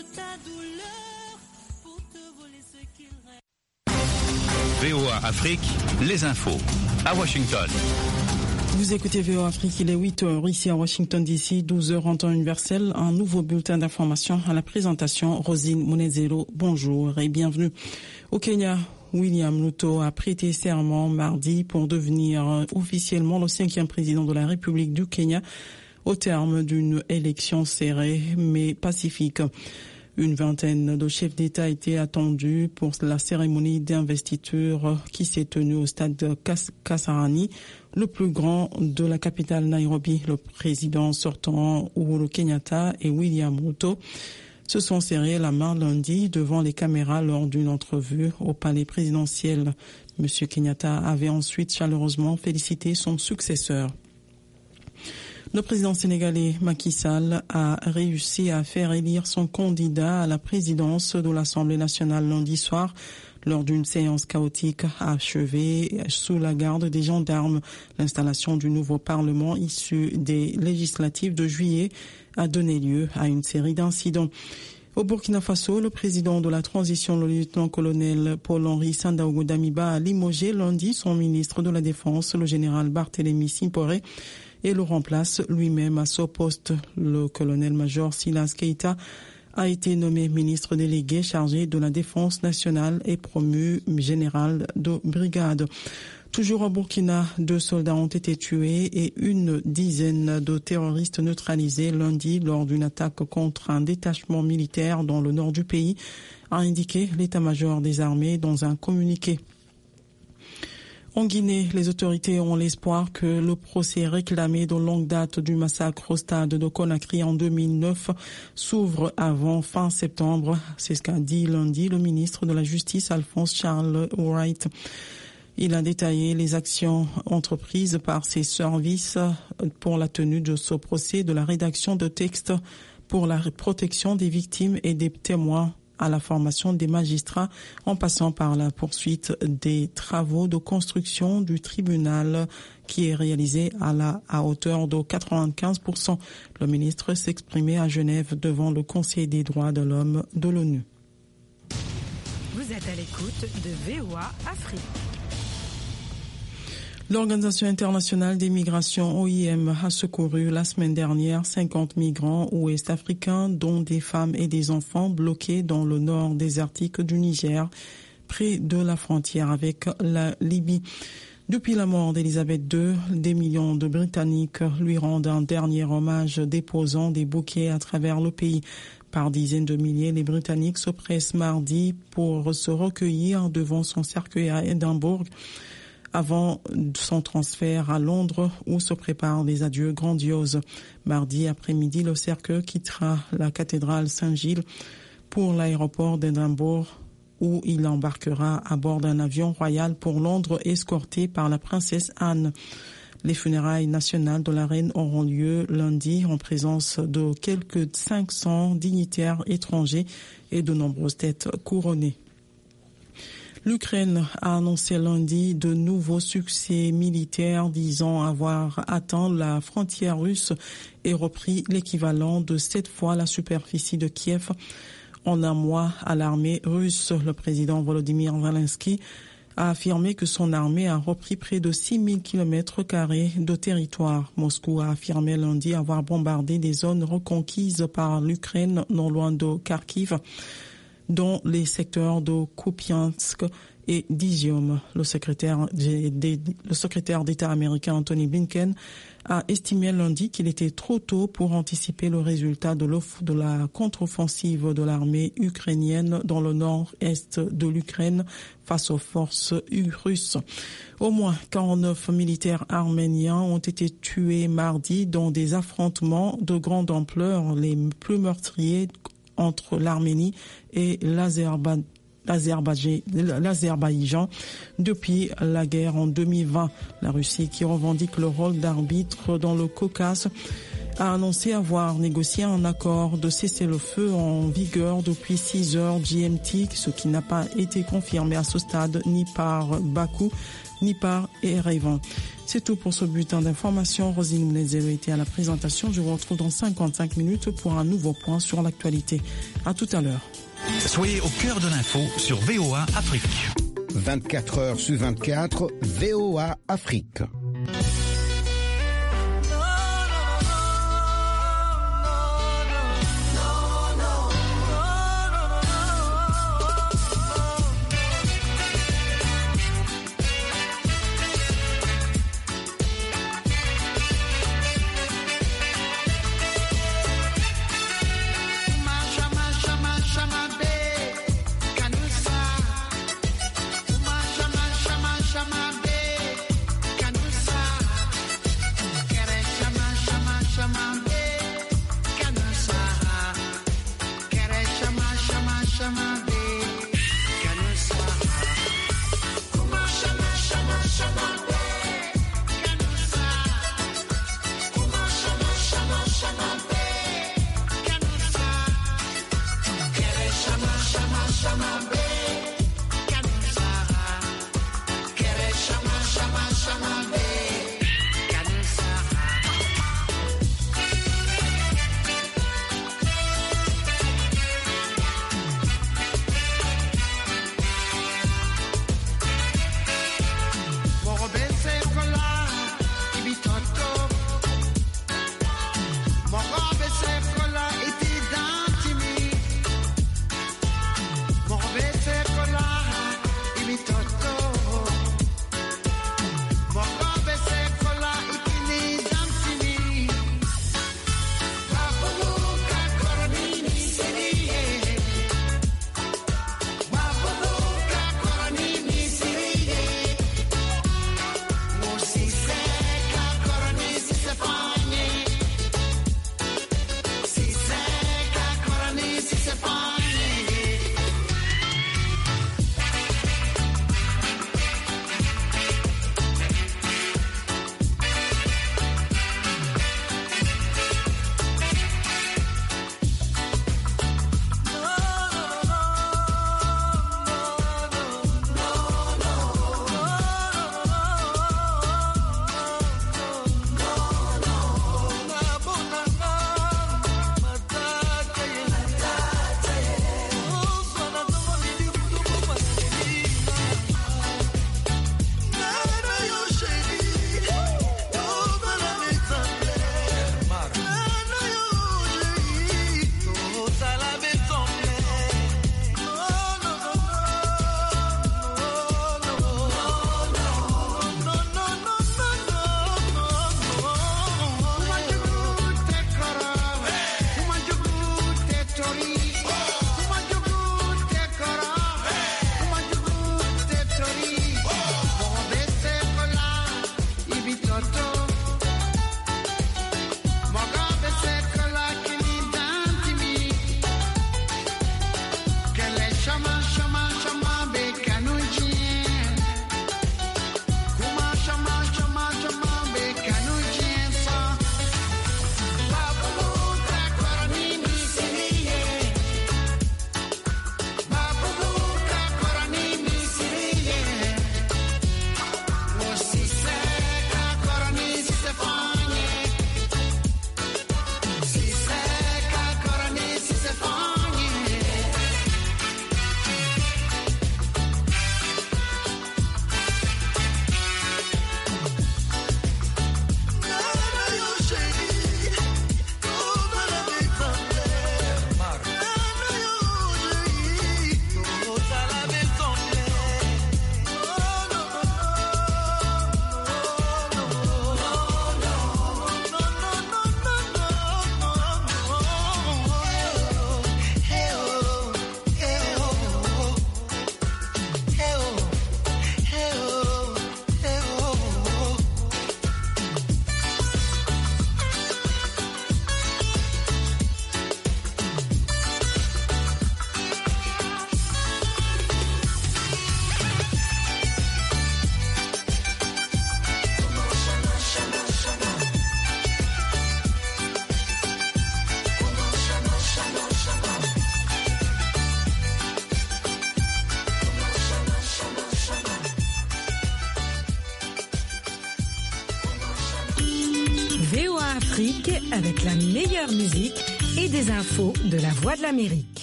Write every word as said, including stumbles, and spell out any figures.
ta douleur pour te voler ce qu'il reste. V O A Afrique, les infos à Washington. Vous écoutez V O A Afrique, il est huit heures ici à Washington D C, douze heures en temps universel. Un nouveau bulletin d'information à la présentation. Rosine Munezero, bonjour et bienvenue. Au Kenya, William Ruto a prêté serment mardi pour devenir officiellement le cinquième président de la République du Kenya au terme d'une élection serrée mais pacifique. Une vingtaine de chefs d'État étaient attendus pour la cérémonie d'investiture qui s'est tenue au stade de Kas- Kasarani, le plus grand de la capitale Nairobi. Le président sortant Uhuru Kenyatta et William Ruto se sont serrés la main lundi devant les caméras lors d'une entrevue au palais présidentiel. Monsieur Kenyatta avait ensuite chaleureusement félicité son successeur. Le président sénégalais Macky Sall a réussi à faire élire son candidat à la présidence de l'Assemblée nationale lundi soir lors d'une séance chaotique achevée sous la garde des gendarmes. L'installation du nouveau Parlement issu des législatives de juillet a donné lieu à une série d'incidents. Au Burkina Faso, le président de la transition, le lieutenant-colonel Paul-Henri Sandaogo Damiba, a limogé lundi son ministre de la Défense, le général Barthélémy Simporé, et le remplace lui-même à ce poste. Le colonel-major Silas Keita a été nommé ministre délégué chargé de la défense nationale et promu général de brigade. Toujours au Burkina, deux soldats ont été tués et une dizaine de terroristes neutralisés lundi lors d'une attaque contre un détachement militaire dans le nord du pays, a indiqué l'état-major des armées dans un communiqué. En Guinée, les autorités ont l'espoir que le procès réclamé de longue date du massacre au stade de Conakry en deux mille neuf s'ouvre avant fin septembre. C'est ce qu'a dit lundi le ministre de la Justice, Alphonse Charles Wright. Il a détaillé les actions entreprises par ses services pour la tenue de ce procès, de la rédaction de textes pour la protection des victimes et des témoins à la formation des magistrats, en passant par la poursuite des travaux de construction du tribunal qui est réalisé à la à hauteur de quatre-vingt-quinze pour cent. Le ministre s'exprimait à Genève devant le Conseil des droits de l'homme de l'ONU. Vous êtes à l'écoute de V O A Afrique. L'Organisation internationale des migrations O I M a secouru la semaine dernière cinquante migrants ouest-africains, dont des femmes et des enfants bloqués dans le nord désertique du Niger, près de la frontière avec la Libye. Depuis la mort d'Elisabeth deux, des millions de Britanniques lui rendent un dernier hommage déposant des bouquets à travers le pays. Par dizaines de milliers, les Britanniques se pressent mardi pour se recueillir devant son cercueil à Édimbourg, avant son transfert à Londres où se préparent des adieux grandioses. Mardi après-midi, le cercueil quittera la cathédrale Saint-Gilles pour l'aéroport d'Édimbourg où il embarquera à bord d'un avion royal pour Londres escorté par la princesse Anne. Les funérailles nationales de la reine auront lieu lundi en présence de quelques cinq cents dignitaires étrangers et de nombreuses têtes couronnées. L'Ukraine a annoncé lundi de nouveaux succès militaires disant avoir atteint la frontière russe et repris l'équivalent de sept fois la superficie de Kiev en un mois à l'armée russe. Le président Volodymyr Zelensky a affirmé que son armée a repris près de six mille kilomètres carrés de territoire. Moscou a affirmé lundi avoir bombardé des zones reconquises par l'Ukraine non loin de Kharkiv, dont les secteurs de Kupiansk et d'Izium. Le secrétaire, le secrétaire d'État américain Anthony Blinken a estimé lundi qu'il était trop tôt pour anticiper le résultat de, de la contre-offensive de l'armée ukrainienne dans le nord-est de l'Ukraine face aux forces russes. Au moins quarante-neuf militaires arméniens ont été tués mardi dans des affrontements de grande ampleur, les plus meurtriers entre l'Arménie et l'Azerbaïdjan. L'Azerbaïdjan depuis la guerre en deux mille vingt. La Russie, qui revendique le rôle d'arbitre dans le Caucase, a annoncé avoir négocié un accord de cessez-le-feu en vigueur depuis six heures G M T, ce qui n'a pas été confirmé à ce stade ni par Bakou ni par Erevan. C'est tout pour ce bulletin d'information. Rosine Mounezero était à la présentation. Je vous retrouve dans cinquante-cinq minutes pour un nouveau point sur l'actualité. À tout à l'heure. Soyez au cœur de l'info sur V O A Afrique. vingt-quatre heures sur vingt-quatre, V O A Afrique. Morbet Afrique avec la meilleure musique et des infos de la Voix de l'Amérique.